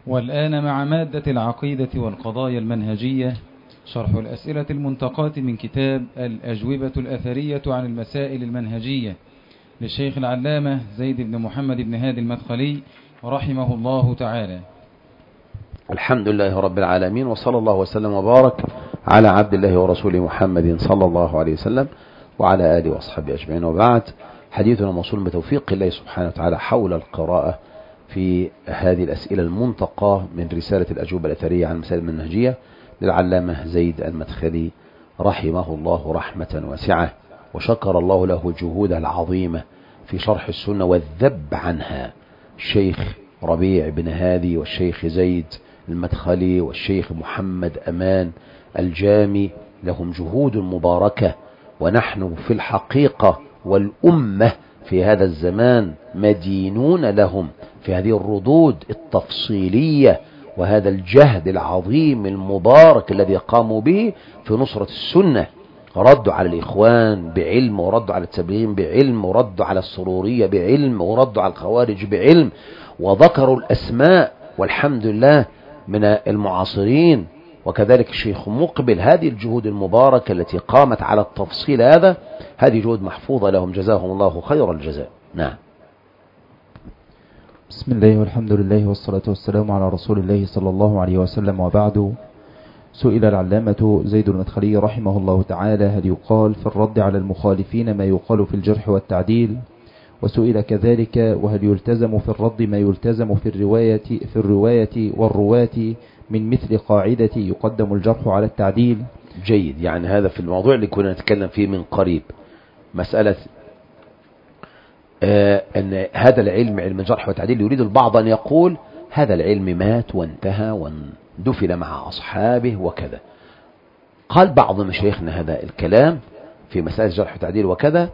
والآن مع مادة العقيدة والقضايا المنهجية، شرح الأسئلة المنتقاة من كتاب الأجوبة الأثرية عن المسائل المنهجية للشيخ العلامة زيد بن محمد بن هادي المدخلي رحمه الله تعالى. الحمد لله رب العالمين، وصلى الله وسلم وبارك على عبد الله ورسوله محمد صلى الله عليه وسلم وعلى آله وأصحابه أجمعين. وبعد، حديثنا موصول بتوفيق الله سبحانه وتعالى حول القراءة في هذه الأسئلة المنتقاة من رسالة الأجوبة الأثرية عن المسائل المنهجية للعلامة زيد المدخلي رحمه الله رحمة واسعة، وشكر الله له جهوده العظيمة في شرح السنة والذب عنها. الشيخ ربيع بن هادي والشيخ زيد المدخلي والشيخ محمد أمان الجامي لهم جهود مباركة، ونحن في الحقيقة والأمة في هذا الزمان مدينون لهم في هذه الردود التفصيلية وهذا الجهد العظيم المبارك الذي قاموا به في نصرة السنة. ردوا على الإخوان بعلم، وردوا على التبليغ بعلم، وردوا على السرورية بعلم، وردوا على الخوارج بعلم، وذكروا الأسماء والحمد لله من المعاصرين، وكذلك الشيخ مقبل. هذه الجهود المباركة التي قامت على التفصيل هذه جهود محفوظة لهم، جزاهم الله خير الجزاء. نعم. بسم الله والحمد لله والصلاة والسلام على رسول الله صلى الله عليه وسلم، وبعد. سئل العلامة زيد المدخلي رحمه الله تعالى: هل يقال في الرد على المخالفين ما يقال في الجرح والتعديل؟ وسئل كذلك: وهل يلتزم في الرد ما يلتزم في الرواية والرواة من مثل قاعدة يقدم الجرح على التعديل؟ جيد. يعني هذا في الموضوع اللي كنا نتكلم فيه من قريب، مسألة أن هذا العلم، علم الجرح والتعديل، يريد البعض أن يقول هذا العلم مات وانتهى واندفن مع أصحابه وكذا. قال بعض مشايخنا هذا الكلام في مسألة الجرح والتعديل وكذا،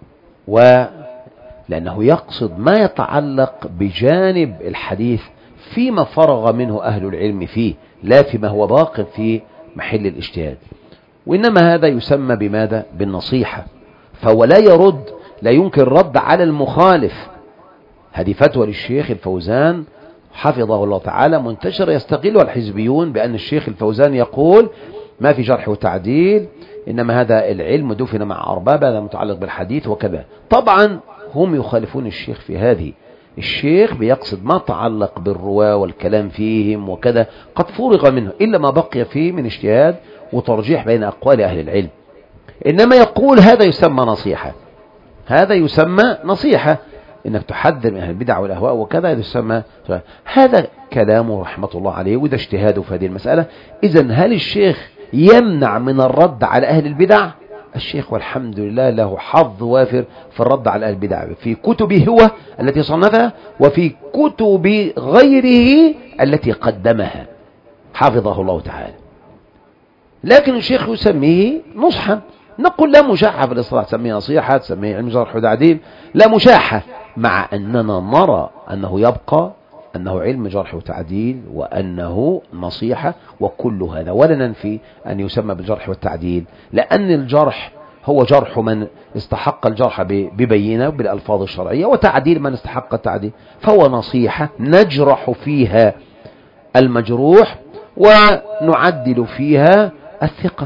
لأنه يقصد ما يتعلق بجانب الحديث فيما فرغ منه أهل العلم فيه، لا فيما هو باق في محل الاجتهاد، وإنما هذا يسمى بماذا؟ بالنصيحة. فهو لا يمكن الرد على المخالف. هذه فتوى للشيخ الفوزان حفظه الله تعالى منتشرة يستغلها الحزبيون، بأن الشيخ الفوزان يقول ما في جرح وتعديل، إنما هذا العلم دفن مع أرباب، هذا متعلق بالحديث وكذا. طبعا هم يخالفون الشيخ في هذه. الشيخ بيقصد ما تعلق بالرواة والكلام فيهم وكذا، قد فرغ منه إلا ما بقي فيه من اجتهاد وترجيح بين أقوال أهل العلم. إنما يقول هذا يسمى نصيحة، هذا يسمى نصيحة، إنك تحذر من أهل البدع والأهواء وكذا، يسمى. هذا كلامه رحمة الله عليه، وإذا اجتهاده في هذه المسألة. إذن هل الشيخ يمنع من الرد على أهل البدع؟ الشيخ والحمد لله له حظ وافر في الرد على أهل البدع في كتبه هو التي صنفها، وفي كتب غيره التي قدمها حفظه الله تعالى. لكن الشيخ يسميه نصحا. نقول لا مشاحة في الإصلاح، تسميه نصيحة، تسميه علم جرح وتعديل، لا مشاحة، مع أننا نرى أنه يبقى أنه علم جرح وتعديل وأنه نصيحة وكل هذا، ولا ننفي أن يسمى بالجرح والتعديل، لأن الجرح هو جرح من استحق الجرح ببينة بالألفاظ الشرعية، وتعديل من استحق التعديل، فهو نصيحة نجرح فيها المجروح ونعدل فيها الثقة.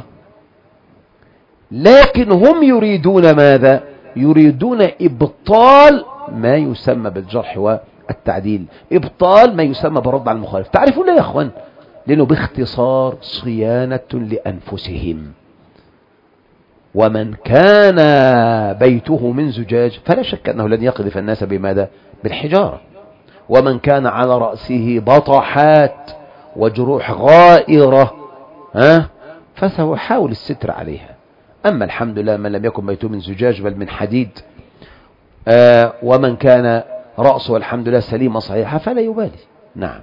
لكن هم يريدون ماذا؟ يريدون إبطال ما يسمى بالجرح والتعديل، إبطال ما يسمى بالرد على المخالف. تعرفون لا يا أخوان؟ لأنه باختصار صيانة لأنفسهم. ومن كان بيته من زجاج فلا شك أنه لن يقذف الناس بماذا؟ بالحجارة. ومن كان على رأسه بطحات وجروح غائرة فسوف يحاول الستر عليها. أما الحمد لله من لم يكن بيته من زجاج بل من حديد، ومن كان رأسه الحمد لله سليمة صحيحة فلا يبالي. نعم.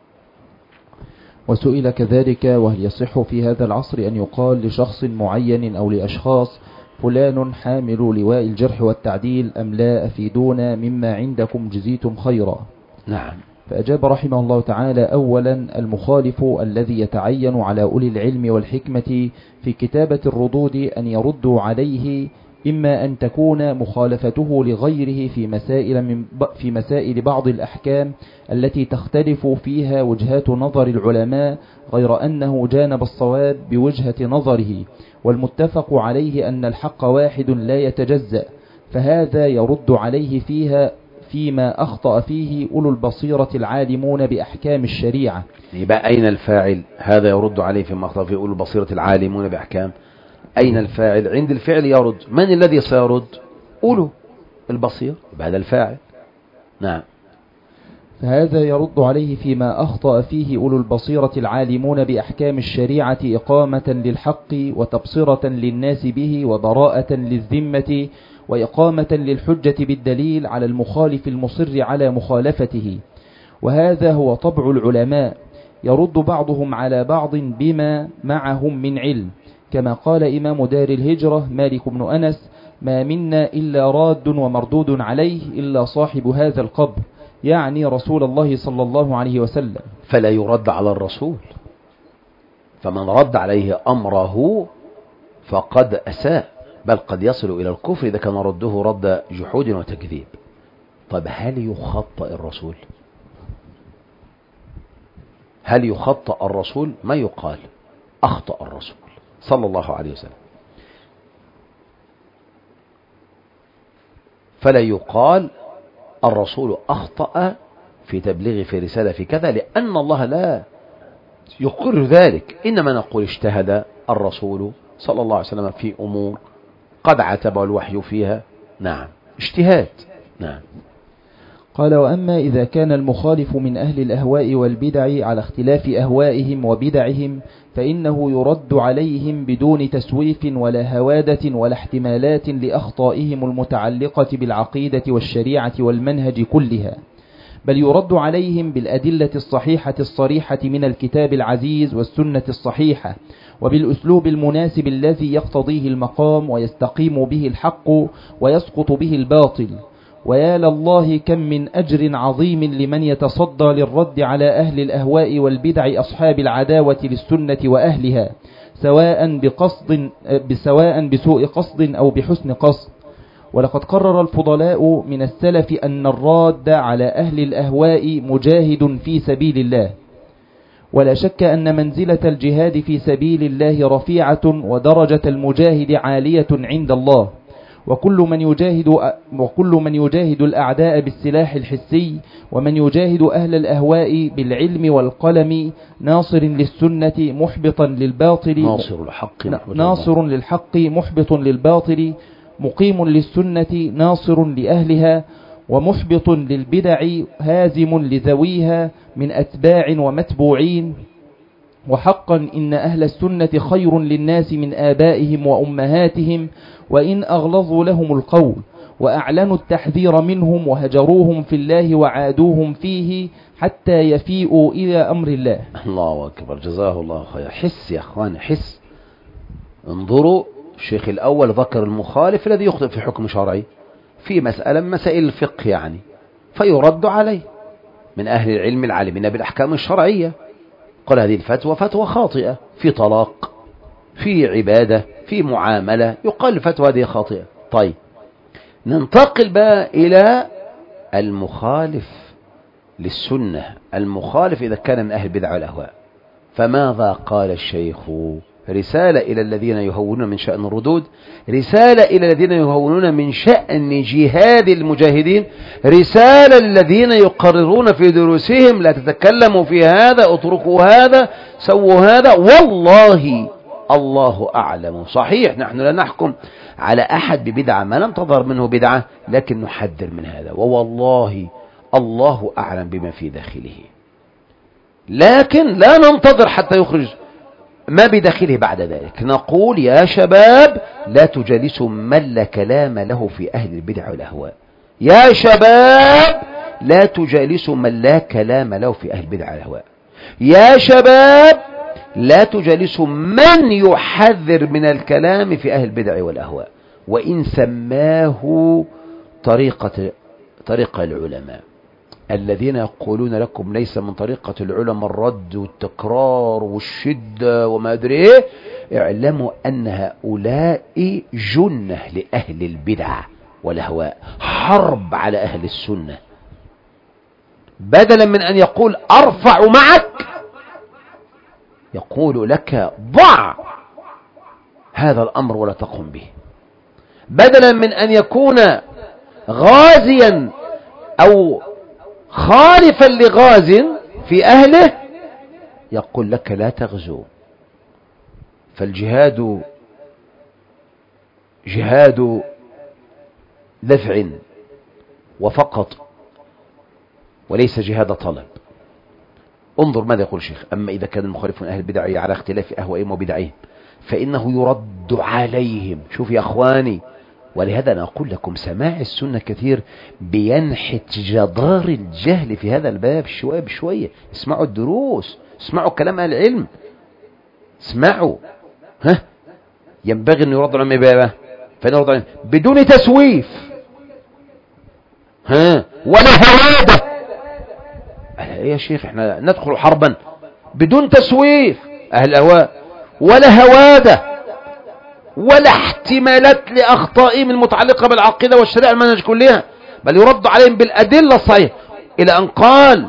وسئل كذلك: وهل يصح في هذا العصر أن يقال لشخص معين أو لأشخاص فلان حامل لواء الجرح والتعديل أم لا؟ أفيدونا مما عندكم جزيتم خيرا. نعم. فأجاب رحمه الله تعالى: أولا، المخالف الذي يتعين على أولي العلم والحكمة في كتابة الردود أن يردوا عليه إما أن تكون مخالفته لغيره في مسائل بعض الأحكام التي تختلف فيها وجهات نظر العلماء، غير أنه جانب الصواب بوجهة نظره، والمتفق عليه أن الحق واحد لا يتجزأ، فهذا يرد عليه فيما أخطأ فيه أولو البصيرة العالمون بأحكام الشريعة. يبقى أين الفاعل؟ هذا يرد عليه فيما أخطأ فيه أولو البصيرة العالمون بأحكام. أين الفاعل؟ عند الفعل يرد. من الذي سيرد؟ أولو البصير، يبقى هذا الفاعل. نعم. فهذا يرد عليه فيما أخطأ فيه أولو البصيرة العالمون بأحكام الشريعة إقامة للحق وتبصرة للناس به وبراءة للذمة وإقامة للحجة بالدليل على المخالف المصر على مخالفته. وهذا هو طبع العلماء، يرد بعضهم على بعض بما معهم من علم، كما قال إمام دار الهجرة مالك بن أنس: ما منا إلا راد ومردود عليه إلا صاحب هذا القبر، يعني رسول الله صلى الله عليه وسلم. فلا يرد على الرسول، فمن رد عليه أمره فقد أساء، بل قد يصل إلى الكفر إذا كان رده رد جحود وتكذيب. طب هل يخطأ الرسول؟ هل يخطأ الرسول؟ ما يقال أخطأ الرسول صلى الله عليه وسلم، فلا يقال الرسول أخطأ في تبليغ في رسالة في كذا، لأن الله لا يقر ذلك. إنما نقول اجتهد الرسول صلى الله عليه وسلم في أمور قد عتبه الوحي فيها. نعم، اجتهاد. نعم. قال: وأما إذا كان المخالف من أهل الأهواء والبدع على اختلاف أهوائهم وبدعهم فإنه يرد عليهم بدون تسويف ولا هوادة ولا احتمالات لأخطائهم المتعلقة بالعقيدة والشريعة والمنهج كلها، بل يرد عليهم بالأدلة الصحيحة الصريحة من الكتاب العزيز والسنة الصحيحة، وبالأسلوب المناسب الذي يقتضيه المقام ويستقيم به الحق ويسقط به الباطل. ويا لله كم من أجر عظيم لمن يتصدى للرد على أهل الأهواء والبدع أصحاب العداوة للسنة وأهلها، سواء بسوء قصد أو بحسن قصد. ولقد قرر الفضلاء من السلف أن الراد على أهل الأهواء مجاهد في سبيل الله، ولا شك أن منزلة الجهاد في سبيل الله رفيعة ودرجة المجاهد عالية عند الله. وكل من يجاهد الأعداء بالسلاح الحسي، ومن يجاهد أهل الأهواء بالعلم والقلم، ناصر للسنة محبطا للباطل، ناصر للحق محبط للباطل، مقيم للسنة ناصر لأهلها، ومحبط للبدع هازم لذويها من أتباع ومتبوعين. وحقا إن أهل السنة خير للناس من آبائهم وأمهاتهم، وإن أغلظوا لهم القول وأعلنوا التحذير منهم وهجروهم في الله وعادوهم فيه حتى يفيئوا إلى أمر الله. الله أكبر، جزاه الله خير. حس يا أخوان، حس. انظروا، الشيخ الأول ذكر المخالف الذي يخطئ في حكم شرعي في مسألة من مسائل الفقه يعني، فيرد عليه من أهل العلم العالمين بالأحكام الشرعية، قال هذه الفتوى فتوى خاطئة في طلاق، في عبادة، في معاملة، يقال الفتوى هذه خاطئة. طيب، ننتقل بقى إلى المخالف للسنة، المخالف إذا كان من أهل البدع والأهواء. فماذا قال الشيخ؟ رسالة إلى الذين يهونون من شأن الردود، رسالة إلى الذين يهونون من شأن جهاد المجاهدين، رسالة للذين يقررون في دروسهم لا تتكلموا في هذا، اتركوا هذا، سووا هذا، والله الله أعلم. صحيح نحن لا نحكم على أحد ببدعة ما لم تظهر منه بدعة، لكن نحذر من هذا، ووالله الله أعلم بما في داخله، لكن لا ننتظر حتى يخرج ما بداخله بعد ذلك. نقول يا شباب لا تجالسوا من لا كلام له في أهل البدع والأهواء، يا شباب لا تجالسوا من لا كلام له في أهل البدع والأهواء، يا شباب لا تجالسوا من يحذر من الكلام في أهل البدع والأهواء، وإن سماه طريقة العلماء الذين يقولون لكم ليس من طريقة العلماء الرد والتكرار والشدة وما أدري إيه، اعلموا أن هؤلاء جنة لأهل البدع والأهواء، حرب على أهل السنة. بدلا من أن يقول أرفع معك، يقول لك ضع هذا الأمر ولا تقم به. بدلا من أن يكون غازيا أو خالفا لغاز في أهله، يقول لك لا تغزو. فالجهاد جهاد دفع وفقط، وليس جهاد طلب. انظر ماذا يقول الشيخ: أما إذا كان المخالفون أهل البدع على اختلاف أهوائهم وبدعهم فإنه يرد عليهم. شوف يا أخواني، ولهذا أنا أقول لكم سماع السنة كثير بينحت جدار الجهل في هذا الباب شوية بشوية. اسمعوا الدروس، اسمعوا كلام أهل العلم، اسمعوا. ينبغي أن يرد على بابه فإن يرد عليهم بدون تسويف ولا هوادة. يا شيخ احنا ندخل حربا بدون تسويف أهل الأهواء ولا هوادة ولا احتمالات لأخطائهم المتعلقة بالعقيدة والشريعة المنهج كلها، بل يرد عليهم بالأدلة الصحيحة. إلى أن قال: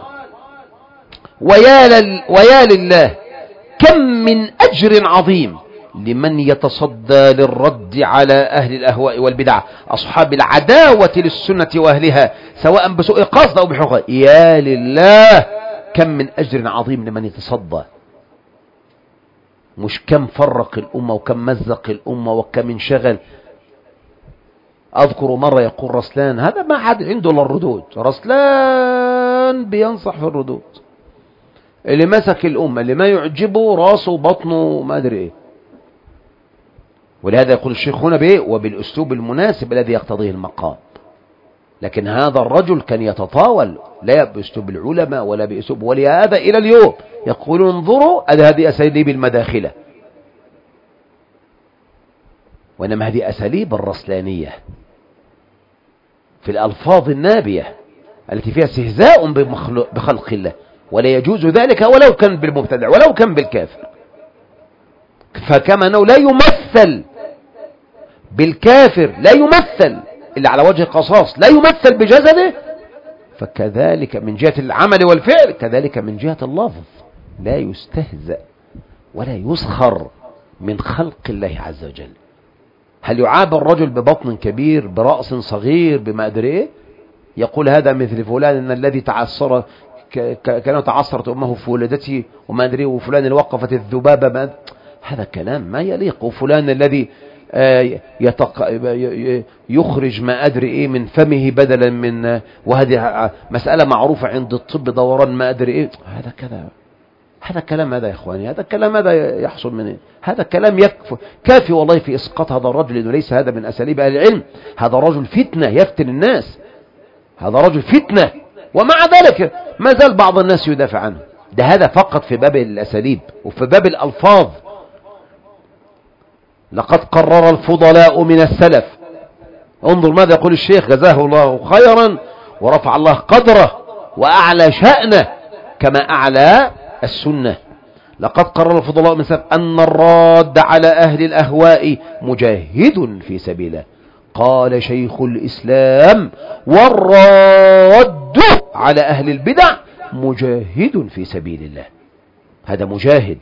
ويا لله كم من أجر عظيم لمن يتصدى للرد على أهل الأهواء والبدع أصحاب العداوة للسنة وأهلها سواء بسوء قصد أو بحقوق. يا لله كم من أجر عظيم لمن يتصدى، مش كم فرق الأمة وكم مزق الأمة وكم انشغل. أذكر مرة يقول رسلان، هذا ما حد عنده للردود، رسلان بينصح في الردود، اللي مسك الأمة اللي ما يعجبه راسه وبطنه ما أدري إيه. ولهذا يقول الشيخ هنا بإيه؟ وبالأسلوب المناسب الذي يقتضيه المقام. لكن هذا الرجل كان يتطاول، لا بأسلوب العلماء ولا بأسلوب، ولهذا إلى اليوم يقولون انظروا هذه أساليب المداخلة، وإنما هذه أساليب الرسلانية في الألفاظ النابية التي فيها استهزاء بخلق الله، ولا يجوز ذلك ولو كان بالمبتدع ولو كان بالكافر. فكما أنه لا يمثل بالكافر، لا يمثل إلا على وجه قصاص، لا يمثل بجسده، فكذلك من جهة العمل والفعل كذلك من جهة اللفظ لا يستهزأ ولا يسخر من خلق الله عز وجل. هل يعاب الرجل ببطن كبير برأس صغير بما أدري إيه؟ يقول هذا مثل فلان إن الذي تعصر كان تعصرت أمه في ولدته وما أدري، وفلان اللي وقفت الذبابة ما، هذا كلام ما يليق. وفلان الذي يخرج ما أدري إيه من فمه بدلا من، وهذه مسألة معروفة عند الطب دوران ما أدري إيه، هذا كذا، هذا كلام هذا يا إخواني، هذا كلام هذا يحصل من هذا كلام كافي والله في إسقاط هذا الرجل، لأنه ليس هذا من أساليب أهل العلم. هذا رجل فتنة يفتن الناس، هذا رجل فتنة، ومع ذلك ما زال بعض الناس يدافع عنه. ده هذا فقط في باب الأساليب وفي باب الألفاظ. لقد قرر الفضلاء من السلف، انظر ماذا يقول الشيخ جزاه الله خيرا ورفع الله قدره وأعلى شأنه كما أعلى السنة. لقد قرر الفضلاء من السلف أن الراد على أهل الأهواء مجاهد في سبيله. قال شيخ الإسلام: والراد على أهل البدع مجاهد في سبيل الله. هذا مجاهد،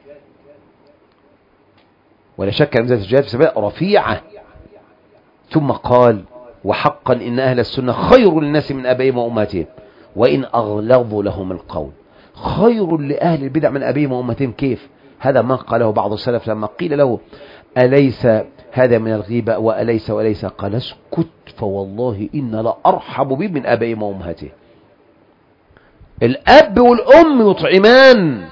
ولا شك أن الجهاد في سبيل رفيعة. ثم قال: وحقا إن أهل السنة خير للناس من آبائهم وأمهاتهم وإن أغلظوا لهم القول. خير لأهل البدع من آبائهم وأمهاتهم. كيف؟ هذا ما قاله بعض السلف لما قيل له: أليس هذا من الغيبة وأليس قال: اسكت فوالله إن لا أرحب به من آبائهم وأمهاتهم. الأب والأم يطعمان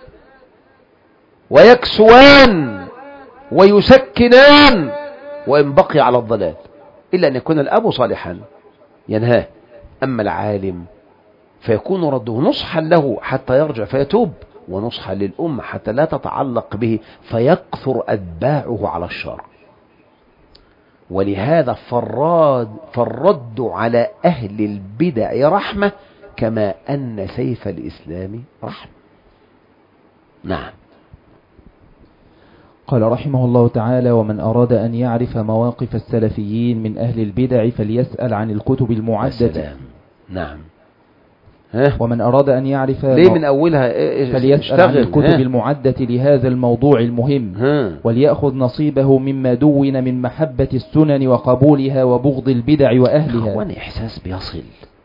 ويكسوان ويسكنان وإن بقي على الضلال، إلا أن يكون الأب صالحا ينهاه. أما العالم فيكون رده نصحا له حتى يرجع فيتوب، ونصحا للأم حتى لا تتعلق به فيكثر أتباعه على الشر. ولهذا فالرد على أهل البدع رحمة كما أن سيف الإسلام رحمة. نعم. قال رحمه الله تعالى: ومن أراد أن يعرف مواقف السلفيين من أهل البدع فليسأل عن الكتب المعدة. نعم. ومن أراد أن يعرف ليه من أولها فليسأل عن الكتب المعدة لهذا الموضوع المهم، وليأخذ نصيبه مما دون من محبة السنن وقبولها وبغض البدع وأهلها. أخواني إحساس بيصل،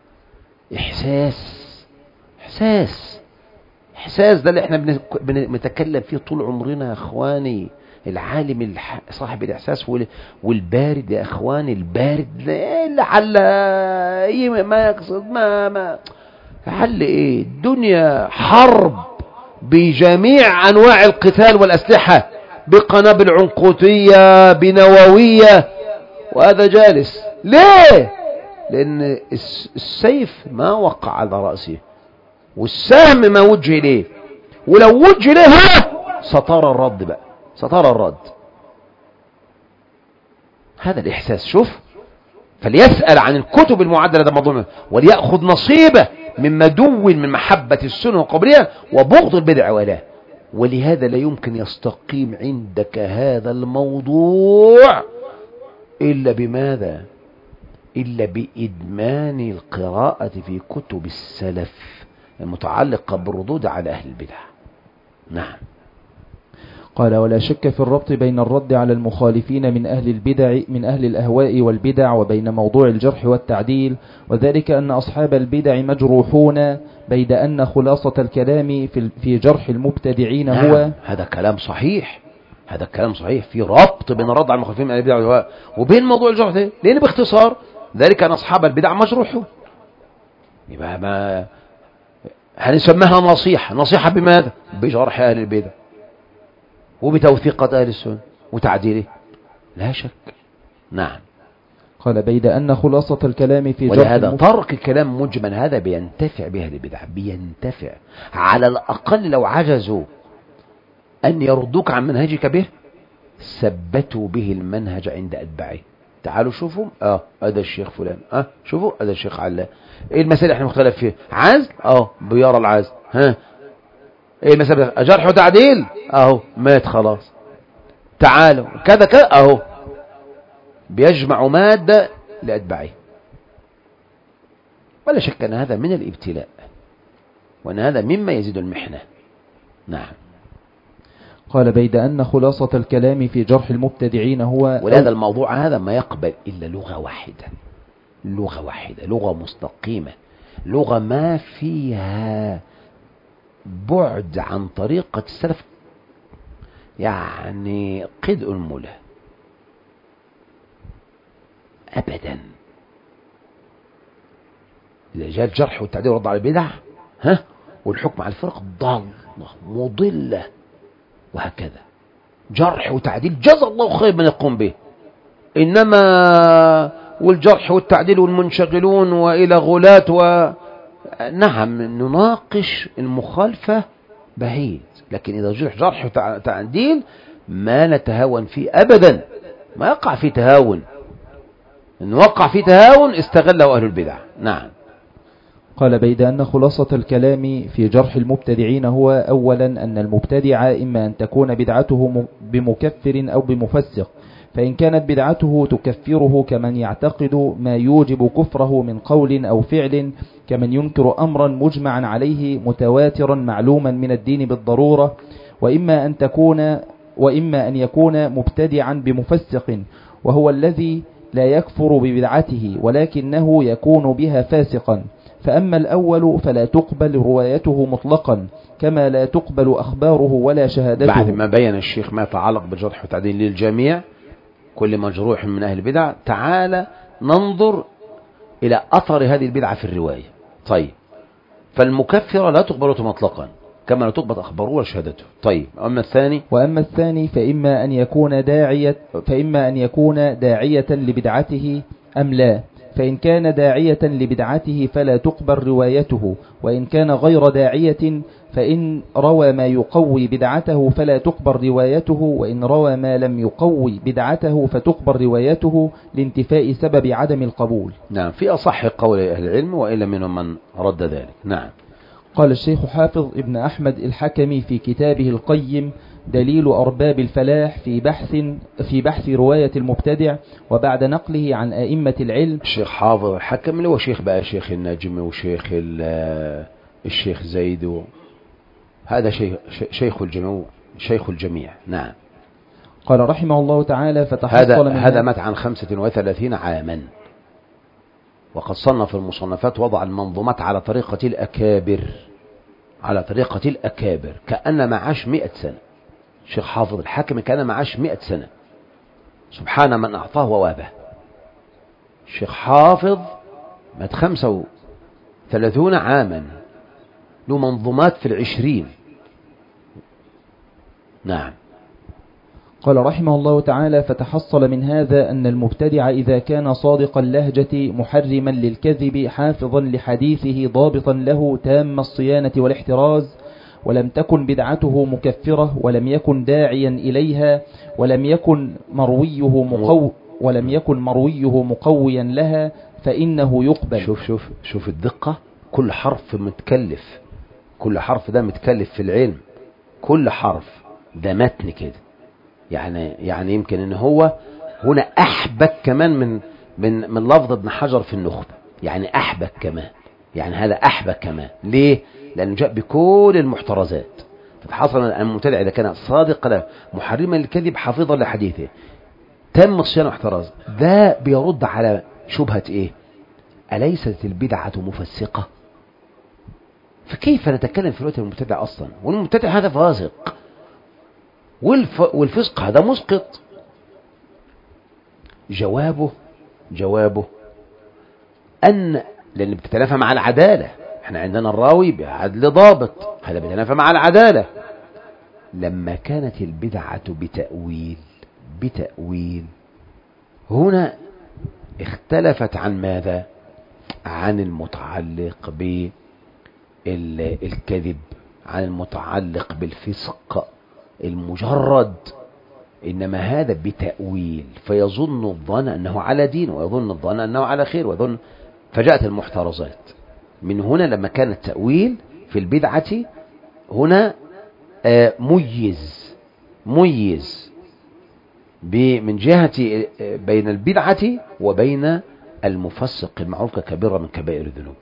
إحساس ده اللي احنا بنتكلم فيه طول عمرنا يا أخواني. العالم صاحب الإحساس والبارد يا أخواني، البارد لعل ما يقصد ما حل ايه؟ الدنيا حرب بجميع انواع القتال والاسلحة، بقنابل عنقودية بنووية، وهذا جالس. ليه؟ لان السيف ما وقع على رأسه، والسهم ما وجه ليه، ولو وجه ليه سطار الرد بقى، سطار الرد. هذا الاحساس. شوف، فليسأل عن الكتب المعدلة، ده موضوع، وليأخذ نصيبه مما دون من محبة السنة وقبلها وبغض البدع ولا. ولهذا لا يمكن يستقيم عندك هذا الموضوع إلا بماذا؟ إلا بإدمان القراءة في كتب السلف المتعلقة بالردود على أهل البدع. نعم. قال: ولا شك في الربط بين الرد على المخالفين من أهل البدع من أهل الأهواء والبدع وبين موضوع الجرح والتعديل، وذلك أن أصحاب البدع مجروحون، بيد أن خلاصة الكلام في جرح المبتدعين هو هذا كلام صحيح، هذا كلام صحيح. في ربط بين الرد على المخالفين من أهل البدع والأهواء وبين موضوع الجرح ده، لأن باختصار ذلك أن أصحاب البدع مجروحون. يبقى ما هنسميها نصيحة بماذا؟ بجرح أهل البدع وبتوثيقة أهل السنة وتعديله، لا شك. نعم. قال: بيد أن خلاصة الكلام في جرح ولهذا ترك الكلام مجمل هذا بينتفع به أهل البدع، بينتفع على الأقل. لو عجزوا أن يردوك عن منهجك به ثبتوا به المنهج عند أتباعه. تعالوا شوفوا هذا الشيخ فلان، شوفوا هذا الشيخ علّا، ايه المسائل احنا مختلف فيه؟ عزل، بيرى العزل، ايه المسألة؟ جرح وتعديل، مات خلاص. تعالوا كذا بيجمع مادة لأتباعه. ولا شك أن هذا من الابتلاء، وأن هذا مما يزيد المحنة. نعم. قال: بيد أن خلاصة الكلام في جرح المبتدعين هو، ولهذا الموضوع هذا ما يقبل إلا لغة واحدة، لغة مستقيمة، لغة ما فيها بعد عن طريقة السلف، يعني قد أنملة أبدا. إذا جاء الجرح والتعديل والرد على البدع والحكم على الفرق ضالة مضلة، وهكذا جرح وتعديل جزا الله خير من يقوم به. إنما والجرح والتعديل والمنشغلون وإلى غلاة نعم نناقش المخالفة بعيد، لكن إذا جرح وتعديل ما نتهاون فيه أبدا، ما يقع فيه تهاون. إن وقع فيه تهاون استغله أهل البدع. نعم. قال: بيد أن خلاصة الكلام في جرح المبتدعين هو أولا أن المبتدع إما أن تكون بدعته بمكفر أو بمفسق، فإن كانت بدعته تكفره كمن يعتقد ما يوجب كفره من قول أو فعل، كمن ينكر أمرا مجمعا عليه متواترا معلوما من الدين بالضرورة، وإما أن يكون مبتدعا بمفسق، وهو الذي لا يكفر ببدعته ولكنه يكون بها فاسقا. فأما الأول فلا تقبل روايته مطلقا، كما لا تقبل أخباره ولا شهادته. بعد ما بين الشيخ ما يتعلق بالجرح والتعديل للجميع، كل مجروح من أهل البدع، تعالى ننظر إلى أثر هذه البدعة في الرواية. طيب، فالمكفرة لا تقبل مطلقا، كما لا تقبل أخباره ولا شهادته. طيب، وأما الثاني فإما أن يكون داعية لبدعته أم لا، فإن كان داعية لبدعته فلا تقبل روايته، وإن كان غير داعية فإن روى ما يقوي بدعته فلا تقبل روايته، وإن روى ما لم يقوي بدعته فتقبل روايته لانتفاء سبب عدم القبول. نعم، في أصح قول أهل العلم، وإلا منهم من رد ذلك. نعم. قال الشيخ حافظ ابن أحمد الحكمي في كتابه القيم دليل أرباب الفلاح في بحث رواية المبتدع وبعد نقله عن أئمة العلم. الشيخ حافظ الحكمي اللي هو شيخ بقى شيخ النجم وشيخ الشيخ زيد، هذا شيخ الجميع. نعم. قال رحمه الله تعالى فتحصل هذا مات عن 35 عاما، وقد صنف المصنفات وضع المنظومات على طريقة الأكابر كأن معاش 100 سنة. الشيخ حافظ الحكمي كان معاش 100 سنة، سبحان من أعطاه ووابه. الشيخ حافظ مات 35 عاما، له منظومات في 20. نعم. قال رحمه الله تعالى فتحصل من هذا أن المبتدع إذا كان صادق اللهجة محرما للكذب حافظا لحديثه ضابطا له تام الصيانة والاحتراز، ولم تكن بدعته مكفرة ولم يكن داعيا إليها ولم يكن مرويه مقويا لها فإنه يقبل. شوف الدقة، كل حرف متكلف، كل حرف ده متكلف في العلم، كل حرف ده متن كده. يعني يمكن ان هو هنا احبك كمان من لفظ ابن حجر في النخبة، يعني احبك كمان، يعني هذا احبك كمان. ليه؟ لانه جاء بكل المحترزات. فتحصل ان المبتدع اذا كان صادق له محرما للكذب حافظا لحديثه تم الصيانة واحتراز، ده بيرد على شبهة ايه؟ أليست البدعة مفسقة؟ فكيف نتكلم في الوقت المبتدع اصلا؟ والمبتدع هذا فاسق، والفسق هذا مسقط. جوابه أن لأن بتتنافى مع العدالة. احنا عندنا الراوي بعدل ضابط، هذا بيتنافى مع العدالة. لما كانت البدعة بتأويل هنا اختلفت عن ماذا؟ عن المتعلق بالكذب، عن المتعلق بالفسق المجرد، إنما هذا بتأويل، فيظن الظن أنه على دين، ويظن الظن أنه على خير، فجاءت المحترزات. من هنا لما كان التأويل في البدعة هنا ميز من جهة بين البدعة وبين المفسق المعروف ككبيرة من كبائر الذنوب،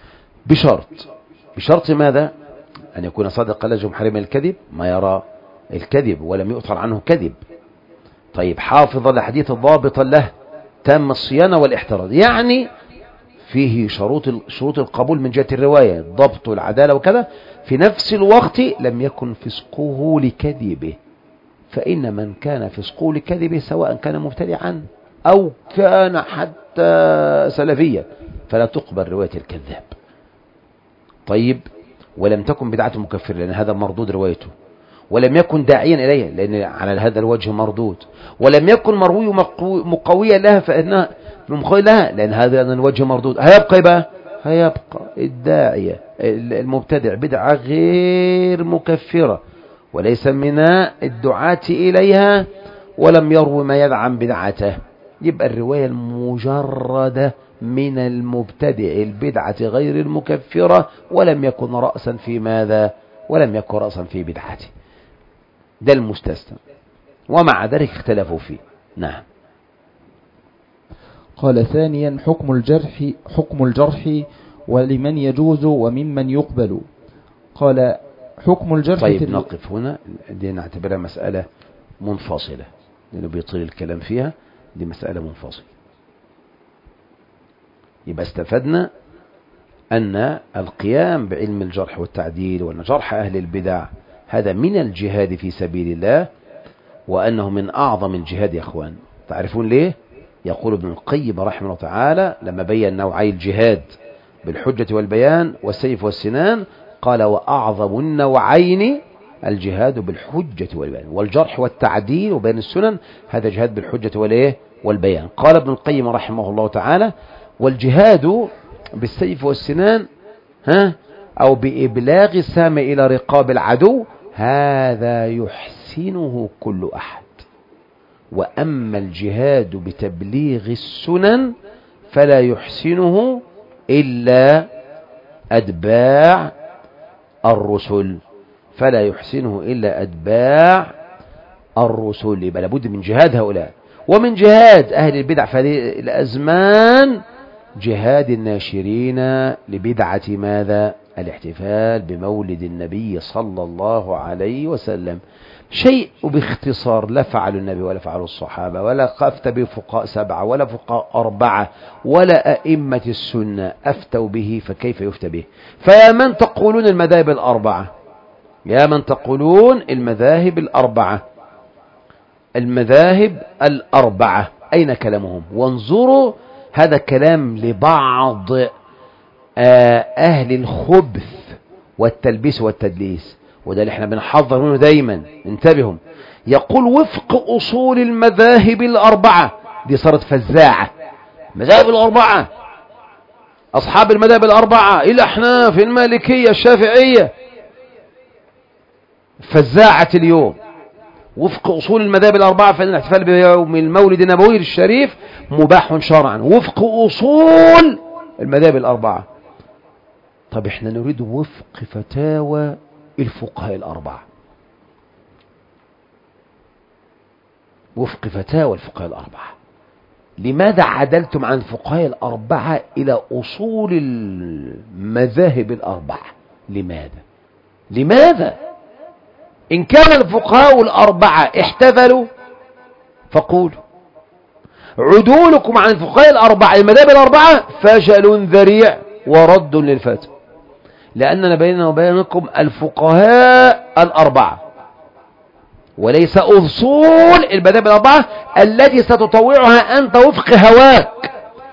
بشرط ماذا؟ أن يكون صادق لهجة محرما الكذب، ما يرى الكذب ولم يؤثر عنه كذب. طيب حافظ لحديث ضابطا له تام الصيانة والاحتراز، يعني فيه شروط القبول من جهة الرواية، ضبط والعدالة وكذا، في نفس الوقت لم يكن فسقه لكذبه، فإن من كان فسقه لكذبه سواء كان مبتدعا أو كان حتى سلفيا فلا تقبل رواية الكذاب. طيب ولم تكن بدعة مكفر لأن هذا مردود روايته، ولم يكن داعيا إليها لأن على هذا الوجه مردود، ولم يكن مروي مقويا لها فإنها مقوي لها لأن هذا الوجه مردود. هيبقى الداعية المبتدع بدعة غير مكفرة وليس من الدعاة إليها ولم يروي ما يدعم بدعته، يبقى الرواية المجردة من المبتدع البدعة غير المكفرة ولم يكن رأسا في ماذا؟ ولم يكن رأسا في بدعته، ده المستثنى، ومع ذلك اختلفوا فيه. نعم. قال ثانيا حكم الجرح ولمن يجوز وممن يقبل. قال حكم الجرح. طيب نقف هنا، دي نعتبرها مسألة منفصلة لأنه بيطيل الكلام فيها، دي مسألة منفصلة. يبقى استفدنا أن القيام بعلم الجرح والتعديل وأن جرح أهل البدع هذا من الجهاد في سبيل الله، وأنه من أعظم الجهاد يا أخوان. تعرفون ليه؟ يقول ابن القيم رحمه الله تعالى لما بين نوعي الجهاد بالحجة والبيان والسيف والسنان، قال وأعظم النوعين الجهاد بالحجة والبيان، والجرح والتعديل وبين السنن هذا جهاد بالحجة والبيان. قال ابن القيم رحمه الله تعالى والجهاد بالسيف والسنان أو بإبلاغ السام إلى رقاب العدو هذا يحسنه كل أحد، وأما الجهاد بتبليغ السنن فلا يحسنه إلا أتباع الرسل، فلا يحسنه إلا أتباع الرسل. يبقى لابد من جهاد هؤلاء، ومن جهاد أهل البدع في هذه الأزمان جهاد الناشرين لبدعة ماذا؟ الاحتفال بمولد النبي صلى الله عليه وسلم. شيء باختصار لا فعل النبي ولا فعل الصحابة ولا أفتى به فقهاء 7 ولا فقهاء 4 ولا أئمة السنة أفتوا به، فكيف يفتى به؟ فيا من تقولون المذاهب الأربعة، يا من تقولون المذاهب الأربعة، المذاهب الأربعة أين كلامهم؟ وانظروا هذا كلام لبعض أهل الخبث والتلبيس والتدليس، وده اللي احنا بنحذر منه دايما، انتبهوا. يقول وفق أصول المذاهب الأربعة، دي صارت فزاعة. مذاهب الأربعة، أصحاب المذاهب الأربعة، الأحناف، المالكية، الشافعية، فزاعة اليوم. وفق أصول المذاهب الأربعة فإن الاحتفال بيوم المولد النبوي الشريف مباح شرعا وفق أصول المذاهب الأربعة. طب احنا نريد وفق فتاوى الفقهاء الأربعة، وفق فتاوى الفقهاء الأربعة. لماذا عدلتم عن الفقهاء الأربعة إلى أصول المذاهب الأربعة؟ لماذا؟ إن كان الفقهاء الأربعة احتفلوا فقولوا، عدولكم عن الفقهاء الأربعة المذاهب الأربعة فشل ذريع ورد للفتوى، لأننا بيننا وبينكم الفقهاء الأربعة وليس أصول المذاهب الأربعة التي ستطوعها أنت وفق هواك.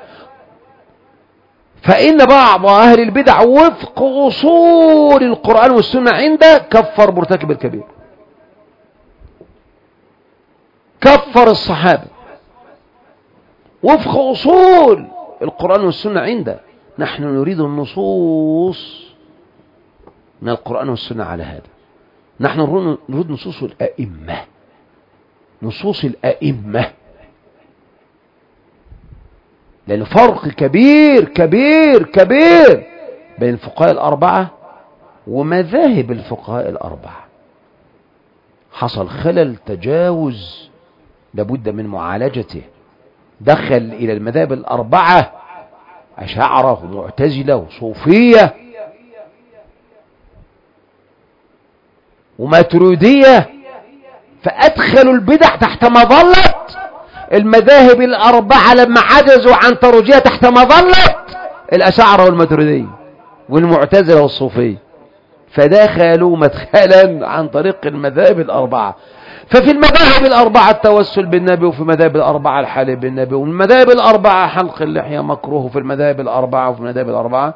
فإن بعض أهل البدع وفق أصول القرآن والسنة عنده كفر مرتكب الكبير، كفر الصحابة وفق أصول القرآن والسنة عنده. نحن نريد النصوص من القرآن والسنة على هذا. نحن نريد نصوص الأئمة، نصوص الأئمة، لأن فرق كبير كبير كبير بين الفقهاء الأربعة ومذاهب الفقهاء الأربعة. حصل خلل، تجاوز لابد من معالجته. دخل إلى المذاهب الأربعة أشاعرة ومعتزلة وصوفية وماتريدية، فأدخلوا البدع تحت مظلة المذاهب الأربعة لما عجزوا عن ترويجها تحت مظلة الأشاعرة والماتريدية والمعتزلة والصوفية، فدخلوا مدخلا عن طريق المذاهب الأربعة. ففي المذاهب الأربعة التوسل بالنبي، وفي المذاهب الأربعة الحلف بالنبي، وفي المذاهب الأربعة حلق اللحية مكروه، في المذاهب الأربعة وفي المذاهب الأربعة.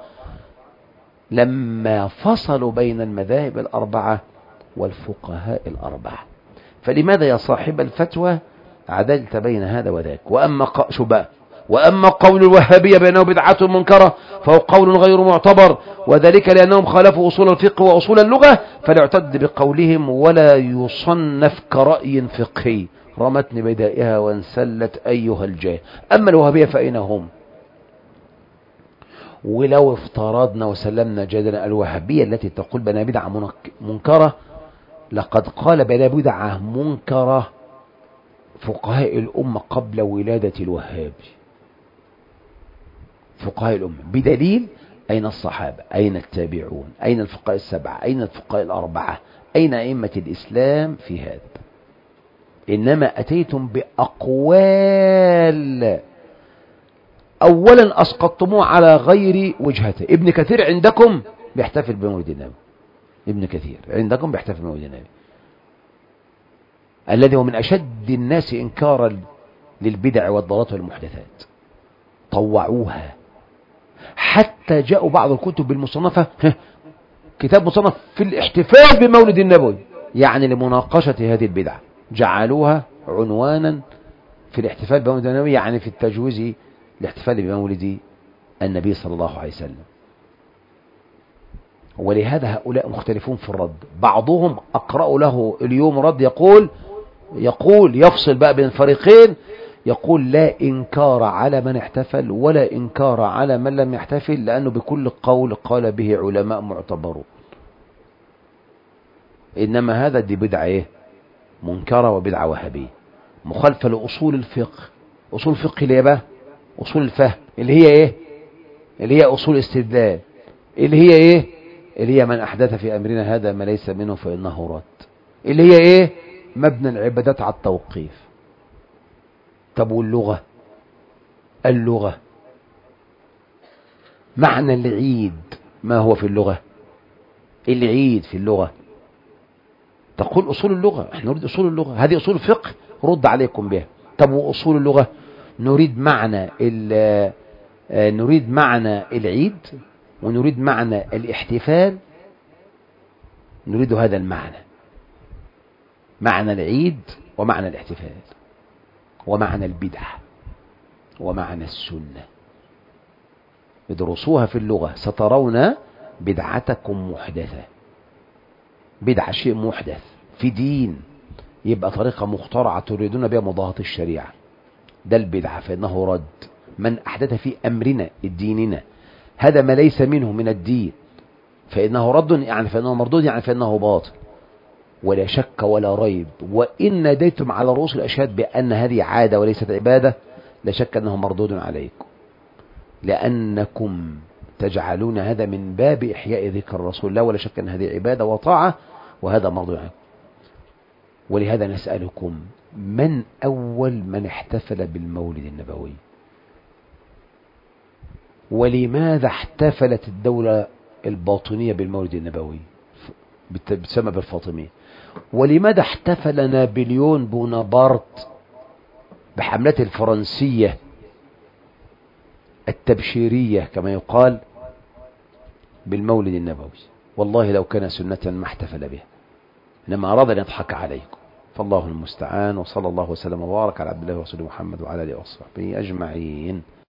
لما فصلوا بين المذاهب الأربعة والفقهاء الأربعة، فلماذا يا صاحب الفتوى عدلت بين هذا وذاك؟ وأما قول الوهابية بأنه بدعة منكرة فهو قول غير معتبر، وذلك لأنهم خالفوا أصول الفقه وأصول اللغة، فلا يعتد بقولهم ولا يصنف كرأي فقهي. رمتني بدائها وانسلت أيها الجاه. أما الوهابية فأين هم؟ ولو افترضنا وسلمنا جدلا الوهابية التي تقول بأنها بدعة منكرة، لقد قال بأنها بدعة منكرة فقهاء الأمة قبل ولادة الوهابي، فقهاء الأمة، بدليل أين الصحابة، أين التابعون، أين الفقهاء السبعة، أين الفقهاء الأربعة، أين أئمة الإسلام في هذا؟ إنما أتيتم بأقوال أولا أسقطتموه على غير وجهته. ابن كثير عندكم بيحتفل بمولد النبي، ابن كثير عندكم بيحتفل بمولد النبي الذي هو من أشد الناس إنكارا للبدع والضلالات والمحدثات، طوعوها حتى جاءوا بعض الكتب المصنفة، كتاب مصنف في الاحتفال بمولد النبوي يعني لمناقشة هذه البدع، جعلوها عنوانا في الاحتفال بمولد النبوي، يعني في التجويز الاحتفال بمولد النبي صلى الله عليه وسلم. ولهذا هؤلاء مختلفون في الرد. بعضهم أقرأ له اليوم رد يقول يفصل بقى بين الفريقين، يقول لا إنكار على من احتفل ولا إنكار على من لم يحتفل، لأنه بكل قول قال به علماء معتبرون. إنما هذا دي بدعة إيه؟ منكرة وبدعة وهابية مخالفة لأصول الفقه. أصول الفقه اللي هي بقى أصول الفهم، اللي هي إيه؟ اللي هي أصول استدلال، اللي هي إيه؟ اللي هي من أحدث في أمرنا هذا ما ليس منه فإنه رد، اللي هي إيه؟ مبنى العبادات على التوقيف. طب واللغة؟ اللغة معنى العيد ما هو في اللغة؟ العيد في اللغة تقول أصول اللغة، احنا نريد أصول اللغة، هذه أصول الفقه رد عليكم بها. طب وأصول اللغة نريد معنى العيد ونريد معنى الاحتفال، نريد هذا المعنى، معنى العيد ومعنى الاحتفال ومعنى البدعة ومعنى السنة. ادرسوها في اللغة سترون بدعتكم محدثة. بدعة شيء محدث في دين، يبقى طريقة مخترعة تريدون بها مضاهاة الشريعة، ده البدعة، فإنه رد. من أحدث في أمرنا ديننا هذا ما ليس منه من الدين فإنه رد، يعني فإنه مردود، يعني فإنه باطل ولا شك ولا ريب. وإن ناديتم على رؤوس الأشهاد بأن هذه عادة وليست عبادة لا شك أنه مردود عليكم، لأنكم تجعلون هذا من باب إحياء ذكر رسول الله، ولا شك أن هذه عبادة وطاعة وهذا مردود عليكم. ولهذا نسألكم من أول من احتفل بالمولد النبوي؟ ولماذا احتفلت الدولة الباطنية بالمولد النبوي بتسمى بالفاطمية؟ ولماذا احتفل نابليون بونابرت بحملته الفرنسية التبشيرية كما يقال بالمولد النبوي؟ والله لو كان سنة ما احتفل بها، إنما أراد أن يضحك عليكم. فالله المستعان، وصلى الله وسلم وبارك على عبد الله ورسوله محمد وعلى آله وصحبه أجمعين.